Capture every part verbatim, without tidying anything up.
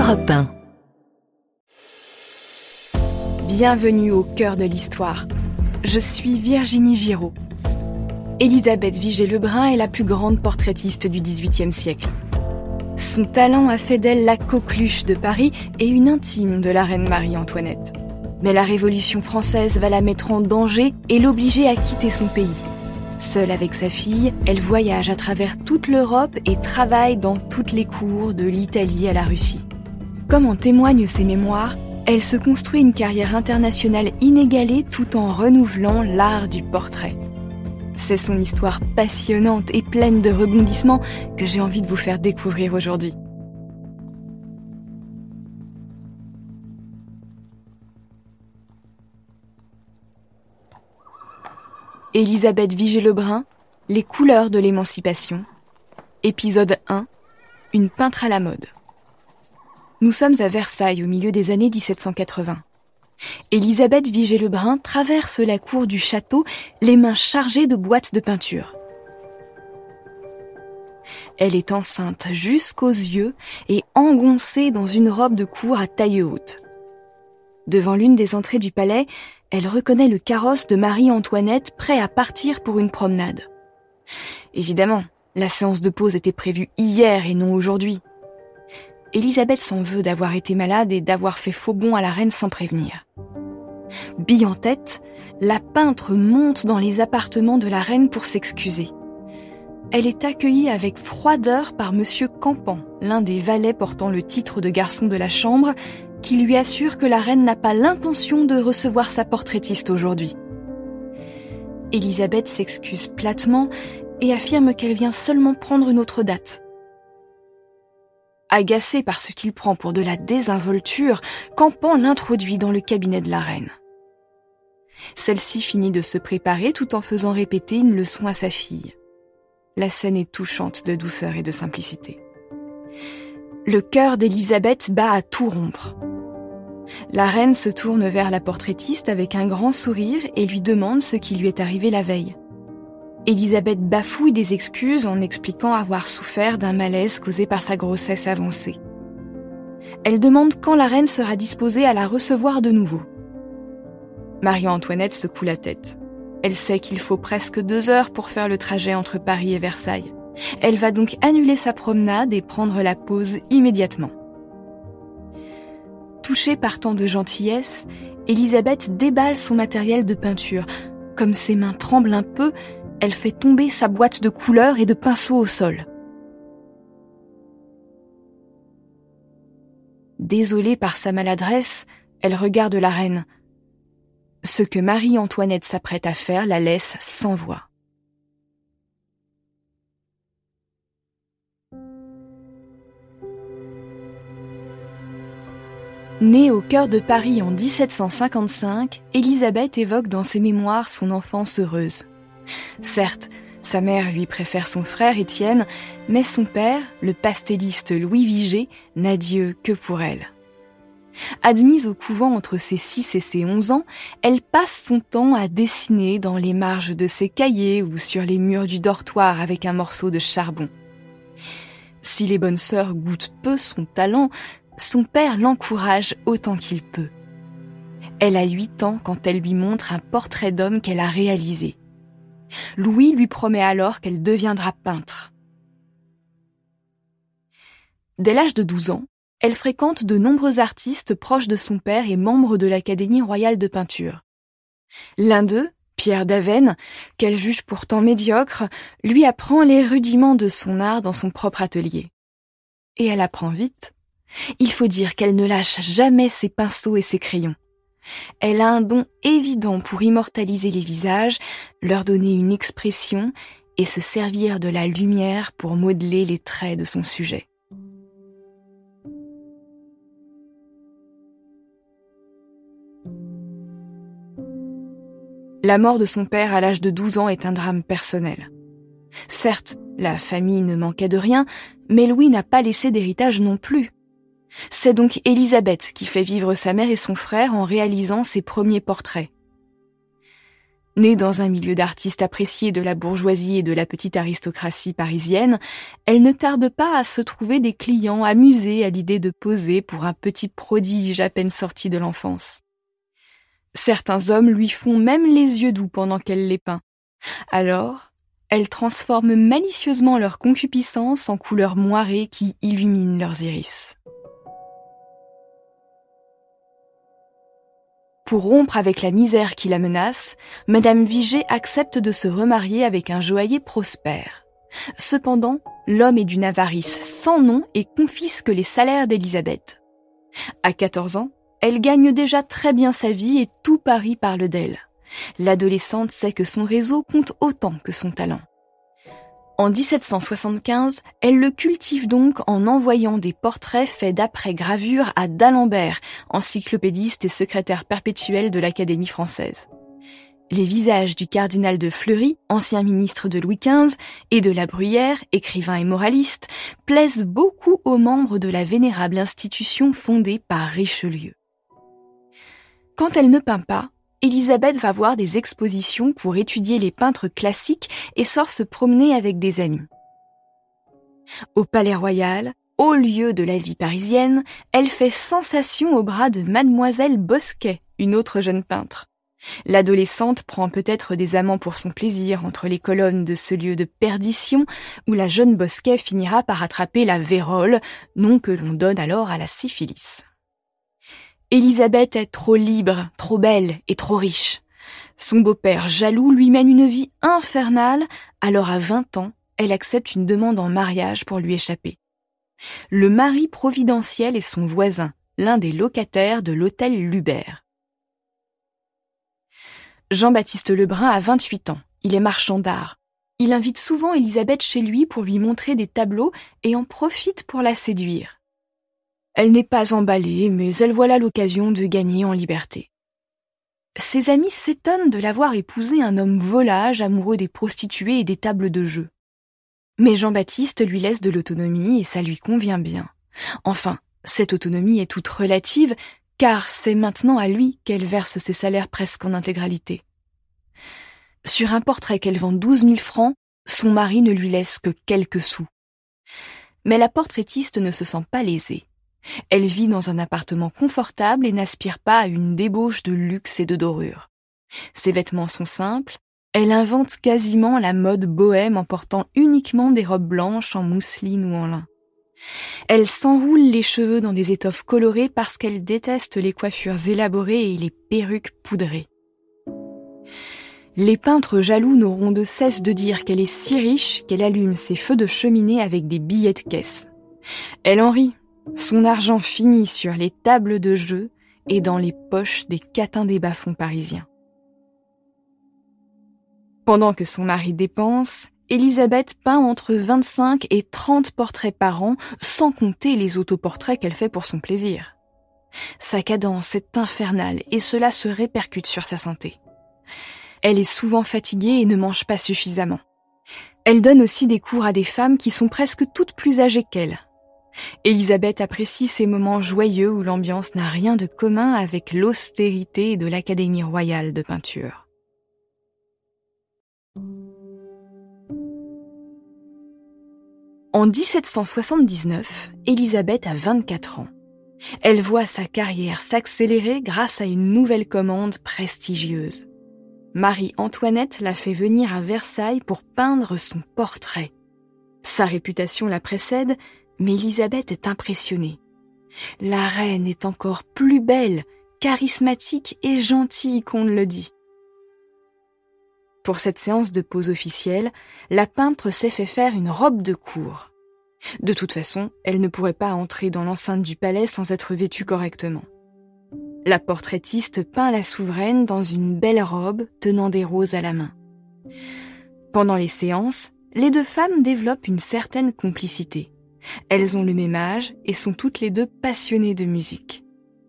Europe un. Bienvenue au cœur de l'histoire. Je suis Virginie Giraud. Élisabeth Vigée-Lebrun est la plus grande portraitiste du dix-huitième siècle. Son talent a fait d'elle la coqueluche de Paris et une intime de la reine Marie-Antoinette. Mais la Révolution française va la mettre en danger et l'obliger à quitter son pays. Seule avec sa fille, elle voyage à travers toute l'Europe et travaille dans toutes les cours de l'Italie à la Russie. Comme en témoignent ses mémoires, elle se construit une carrière internationale inégalée tout en renouvelant l'art du portrait. C'est son histoire passionnante et pleine de rebondissements que j'ai envie de vous faire découvrir aujourd'hui. Élisabeth Vigée-Lebrun, les couleurs de l'émancipation. Épisode un, une peintre à la mode. Nous sommes à Versailles au milieu des années dix-sept cent quatre-vingts. Élisabeth Vigée-Lebrun traverse la cour du château, les mains chargées de boîtes de peinture. Elle est enceinte jusqu'aux yeux et engoncée dans une robe de cour à taille haute. Devant l'une des entrées du palais, elle reconnaît le carrosse de Marie-Antoinette prêt à partir pour une promenade. Évidemment, la séance de pause était prévue hier et non aujourd'hui. Élisabeth s'en veut d'avoir été malade et d'avoir fait faux bond à la reine sans prévenir. Bille en tête, la peintre monte dans les appartements de la reine pour s'excuser. Elle est accueillie avec froideur par Monsieur Campan, l'un des valets portant le titre de garçon de la chambre, qui lui assure que la reine n'a pas l'intention de recevoir sa portraitiste aujourd'hui. Élisabeth s'excuse platement et affirme qu'elle vient seulement prendre une autre date. Agacé par ce qu'il prend pour de la désinvolture, Campan l'introduit dans le cabinet de la reine. Celle-ci finit de se préparer tout en faisant répéter une leçon à sa fille. La scène est touchante de douceur et de simplicité. Le cœur d'Élisabeth bat à tout rompre. La reine se tourne vers la portraitiste avec un grand sourire et lui demande ce qui lui est arrivé la veille. Élisabeth bafouille des excuses en expliquant avoir souffert d'un malaise causé par sa grossesse avancée. Elle demande quand la reine sera disposée à la recevoir de nouveau. Marie-Antoinette secoue la tête. Elle sait qu'il faut presque deux heures pour faire le trajet entre Paris et Versailles. Elle va donc annuler sa promenade et prendre la pause immédiatement. Touchée par tant de gentillesse, Élisabeth déballe son matériel de peinture. Comme ses mains tremblent un peu, elle fait tomber sa boîte de couleurs et de pinceaux au sol. Désolée par sa maladresse, elle regarde la reine. Ce que Marie-Antoinette s'apprête à faire la laisse sans voix. Née au cœur de Paris en dix-sept cent cinquante-cinq, Élisabeth évoque dans ses mémoires son enfance heureuse. Certes, sa mère lui préfère son frère Étienne, mais son père, le pastelliste Louis Vigée, n'a Dieu que pour elle. Admise au couvent entre ses six et ses onze ans, elle passe son temps à dessiner dans les marges de ses cahiers ou sur les murs du dortoir avec un morceau de charbon. Si les bonnes sœurs goûtent peu son talent, son père l'encourage autant qu'il peut. Elle a huit ans quand elle lui montre un portrait d'homme qu'elle a réalisé. Louis lui promet alors qu'elle deviendra peintre. Dès l'âge de douze ans, elle fréquente de nombreux artistes proches de son père et membres de l'Académie royale de peinture. L'un d'eux, Pierre Daven, qu'elle juge pourtant médiocre, lui apprend les rudiments de son art dans son propre atelier. Et elle apprend vite. Il faut dire qu'elle ne lâche jamais ses pinceaux et ses crayons. Elle a un don évident pour immortaliser les visages, leur donner une expression et se servir de la lumière pour modeler les traits de son sujet. La mort de son père à l'âge de douze ans est un drame personnel. Certes, la famille ne manquait de rien, mais Louis n'a pas laissé d'héritage non plus. C'est donc Élisabeth qui fait vivre sa mère et son frère en réalisant ses premiers portraits. Née dans un milieu d'artistes appréciés de la bourgeoisie et de la petite aristocratie parisienne, elle ne tarde pas à se trouver des clients amusés à l'idée de poser pour un petit prodige à peine sorti de l'enfance. Certains hommes lui font même les yeux doux pendant qu'elle les peint. Alors, elle transforme malicieusement leur concupiscence en couleurs moirées qui illuminent leurs iris. Pour rompre avec la misère qui la menace, Madame Vigée accepte de se remarier avec un joaillier prospère. Cependant, l'homme est d'une avarice sans nom et confisque les salaires d'Élisabeth. À quatorze ans, elle gagne déjà très bien sa vie et tout Paris parle d'elle. L'adolescente sait que son réseau compte autant que son talent. En dix-sept cent soixante-quinze, elle le cultive donc en envoyant des portraits faits d'après gravure à d'Alembert, encyclopédiste et secrétaire perpétuel de l'Académie française. Les visages du cardinal de Fleury, ancien ministre de Louis quinze, et de La Bruyère, écrivain et moraliste, plaisent beaucoup aux membres de la vénérable institution fondée par Richelieu. Quand elle ne peint pas, Élisabeth va voir des expositions pour étudier les peintres classiques et sort se promener avec des amis. Au Palais Royal, haut lieu de la vie parisienne, elle fait sensation au bras de Mademoiselle Bosquet, une autre jeune peintre. L'adolescente prend peut-être des amants pour son plaisir entre les colonnes de ce lieu de perdition où la jeune Bosquet finira par attraper la vérole, nom que l'on donne alors à la syphilis. Élisabeth est trop libre, trop belle et trop riche. Son beau-père jaloux lui mène une vie infernale, alors à vingt ans, elle accepte une demande en mariage pour lui échapper. Le mari providentiel est son voisin, l'un des locataires de l'hôtel Lubert. Jean-Baptiste Lebrun a vingt-huit ans, il est marchand d'art. Il invite souvent Élisabeth chez lui pour lui montrer des tableaux et en profite pour la séduire. Elle n'est pas emballée, mais elle voit là l'occasion de gagner en liberté. Ses amis s'étonnent de l'avoir épousé un homme volage, amoureux des prostituées et des tables de jeu. Mais Jean-Baptiste lui laisse de l'autonomie et ça lui convient bien. Enfin, cette autonomie est toute relative, car c'est maintenant à lui qu'elle verse ses salaires presque en intégralité. Sur un portrait qu'elle vend douze mille francs, son mari ne lui laisse que quelques sous. Mais la portraitiste ne se sent pas lésée. Elle vit dans un appartement confortable et n'aspire pas à une débauche de luxe et de dorure. Ses vêtements sont simples, elle invente quasiment la mode bohème en portant uniquement des robes blanches en mousseline ou en lin. Elle s'enroule les cheveux dans des étoffes colorées parce qu'elle déteste les coiffures élaborées et les perruques poudrées. Les peintres jaloux n'auront de cesse de dire qu'elle est si riche qu'elle allume ses feux de cheminée avec des billets de caisse. Elle en rit. Son argent finit sur les tables de jeu et dans les poches des catins des bas-fonds parisiens. Pendant que son mari dépense, Élisabeth peint entre vingt-cinq et trente portraits par an, sans compter les autoportraits qu'elle fait pour son plaisir. Sa cadence est infernale et cela se répercute sur sa santé. Elle est souvent fatiguée et ne mange pas suffisamment. Elle donne aussi des cours à des femmes qui sont presque toutes plus âgées qu'elle. Élisabeth apprécie ces moments joyeux où l'ambiance n'a rien de commun avec l'austérité de l'Académie royale de peinture. En dix-sept cent soixante-dix-neuf, Élisabeth a vingt-quatre ans. Elle voit sa carrière s'accélérer grâce à une nouvelle commande prestigieuse. Marie-Antoinette l'a fait venir à Versailles pour peindre son portrait. Sa réputation la précède, mais Élisabeth est impressionnée. La reine est encore plus belle, charismatique et gentille qu'on ne le dit. Pour cette séance de pose officielle, la peintre s'est fait faire une robe de cour. De toute façon, elle ne pourrait pas entrer dans l'enceinte du palais sans être vêtue correctement. La portraitiste peint la souveraine dans une belle robe tenant des roses à la main. Pendant les séances, les deux femmes développent une certaine complicité. Elles ont le même âge et sont toutes les deux passionnées de musique.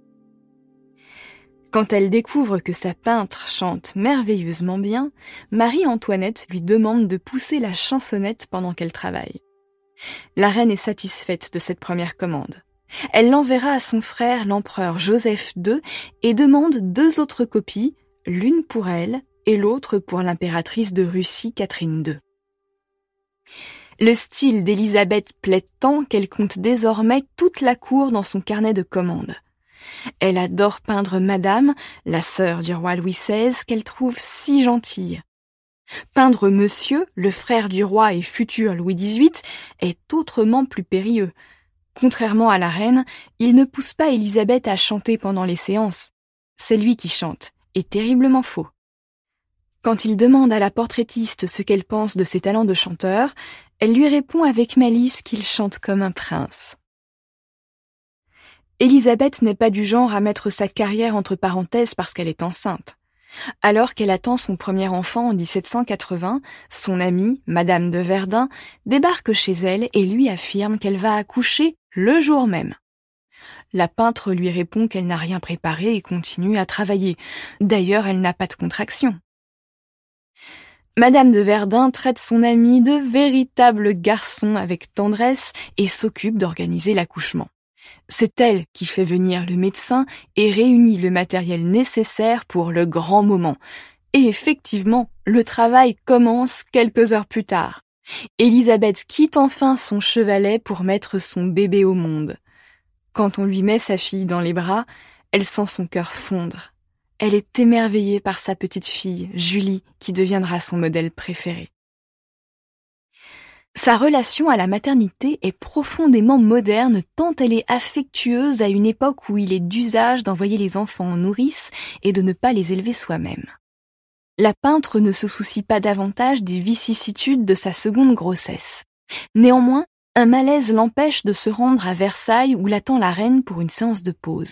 Quand elle découvre que sa peintre chante merveilleusement bien, Marie-Antoinette lui demande de pousser la chansonnette pendant qu'elle travaille. La reine est satisfaite de cette première commande. Elle l'enverra à son frère l'empereur Joseph deux et demande deux autres copies, l'une pour elle et l'autre pour l'impératrice de Russie Catherine deux. Le style d'Élisabeth plaît tant qu'elle compte désormais toute la cour dans son carnet de commandes. Elle adore peindre Madame, la sœur du roi Louis seize, qu'elle trouve si gentille. Peindre Monsieur, le frère du roi et futur Louis dix-huit, est autrement plus périlleux. Contrairement à la reine, il ne pousse pas Élisabeth à chanter pendant les séances. C'est lui qui chante, et terriblement faux. Quand il demande à la portraitiste ce qu'elle pense de ses talents de chanteur, elle lui répond avec malice qu'il chante comme un prince. Élisabeth n'est pas du genre à mettre sa carrière entre parenthèses parce qu'elle est enceinte. Alors qu'elle attend son premier enfant en dix-sept cent quatre-vingts, son amie, Madame de Verdun, débarque chez elle et lui affirme qu'elle va accoucher le jour même. La peintre lui répond qu'elle n'a rien préparé et continue à travailler. D'ailleurs, elle n'a pas de contraction. Madame de Verdun traite son ami de véritable garçon avec tendresse et s'occupe d'organiser l'accouchement. C'est elle qui fait venir le médecin et réunit le matériel nécessaire pour le grand moment. Et effectivement, le travail commence quelques heures plus tard. Élisabeth quitte enfin son chevalet pour mettre son bébé au monde. Quand on lui met sa fille dans les bras, elle sent son cœur fondre. Elle est émerveillée par sa petite fille, Julie, qui deviendra son modèle préféré. Sa relation à la maternité est profondément moderne tant elle est affectueuse à une époque où il est d'usage d'envoyer les enfants en nourrice et de ne pas les élever soi-même. La peintre ne se soucie pas davantage des vicissitudes de sa seconde grossesse. Néanmoins, un malaise l'empêche de se rendre à Versailles où l'attend la reine pour une séance de pause.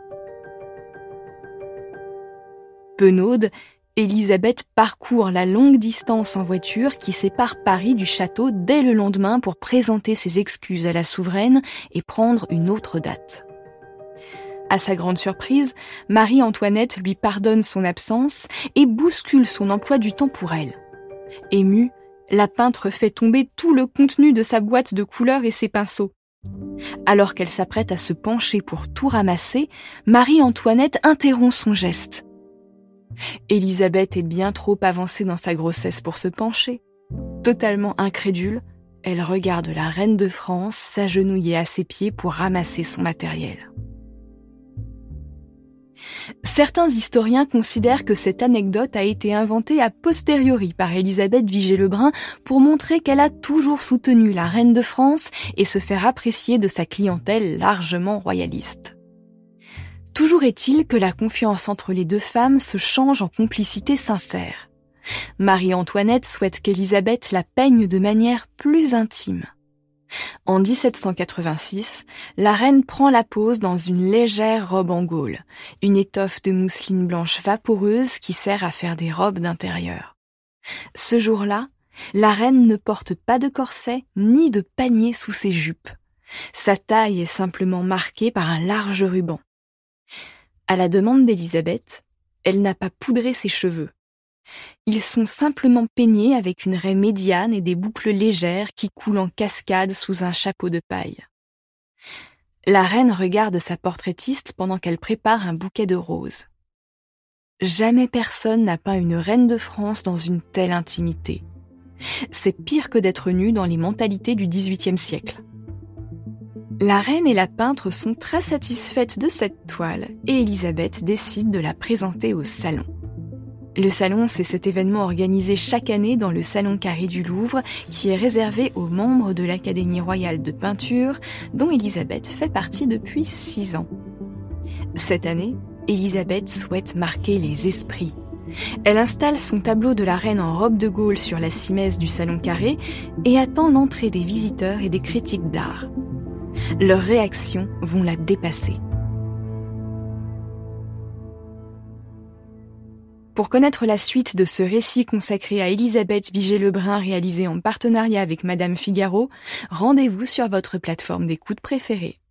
Penaude, Élisabeth parcourt la longue distance en voiture qui sépare Paris du château dès le lendemain pour présenter ses excuses à la souveraine et prendre une autre date. À sa grande surprise, Marie-Antoinette lui pardonne son absence et bouscule son emploi du temps pour elle. Émue, la peintre fait tomber tout le contenu de sa boîte de couleurs et ses pinceaux. Alors qu'elle s'apprête à se pencher pour tout ramasser, Marie-Antoinette interrompt son geste. Élisabeth est bien trop avancée dans sa grossesse pour se pencher. Totalement incrédule, elle regarde la reine de France s'agenouiller à ses pieds pour ramasser son matériel. Certains historiens considèrent que cette anecdote a été inventée a posteriori par Élisabeth Vigée-Lebrun pour montrer qu'elle a toujours soutenu la reine de France et se faire apprécier de sa clientèle largement royaliste. Toujours est-il que la confiance entre les deux femmes se change en complicité sincère. Marie-Antoinette souhaite qu'Élisabeth la peigne de manière plus intime. En dix-sept cent quatre-vingt-six, la reine prend la pose dans une légère robe en gaule, une étoffe de mousseline blanche vaporeuse qui sert à faire des robes d'intérieur. Ce jour-là, la reine ne porte pas de corset ni de panier sous ses jupes. Sa taille est simplement marquée par un large ruban. À la demande d'Élisabeth, elle n'a pas poudré ses cheveux. Ils sont simplement peignés avec une raie médiane et des boucles légères qui coulent en cascade sous un chapeau de paille. La reine regarde sa portraitiste pendant qu'elle prépare un bouquet de roses. Jamais personne n'a peint une reine de France dans une telle intimité. C'est pire que d'être nue dans les mentalités du dix-huitième siècle. La reine et la peintre sont très satisfaites de cette toile et Élisabeth décide de la présenter au salon. Le salon, c'est cet événement organisé chaque année dans le Salon Carré du Louvre qui est réservé aux membres de l'Académie royale de peinture dont Élisabeth fait partie depuis six ans. Cette année, Élisabeth souhaite marquer les esprits. Elle installe son tableau de la reine en robe de Gaulle sur la simèse du Salon Carré et attend l'entrée des visiteurs et des critiques d'art. Leurs réactions vont la dépasser. Pour connaître la suite de ce récit consacré à Élisabeth Vigée-Lebrun réalisé en partenariat avec Madame Figaro, rendez-vous sur votre plateforme d'écoute préférée.